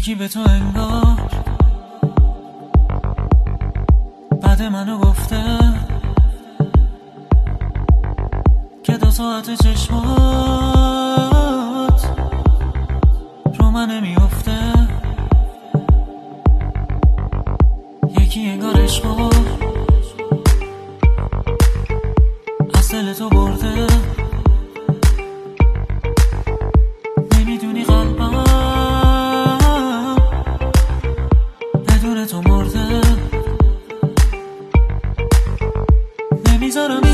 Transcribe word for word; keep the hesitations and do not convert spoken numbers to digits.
یکی به تو انگار بعد منو گفته که دو ساعت چشمات رو من نمیافته. یکی انگار عشقو از دل تو برده، نمیدونی قلبم بدون تو مرده. نمیذارم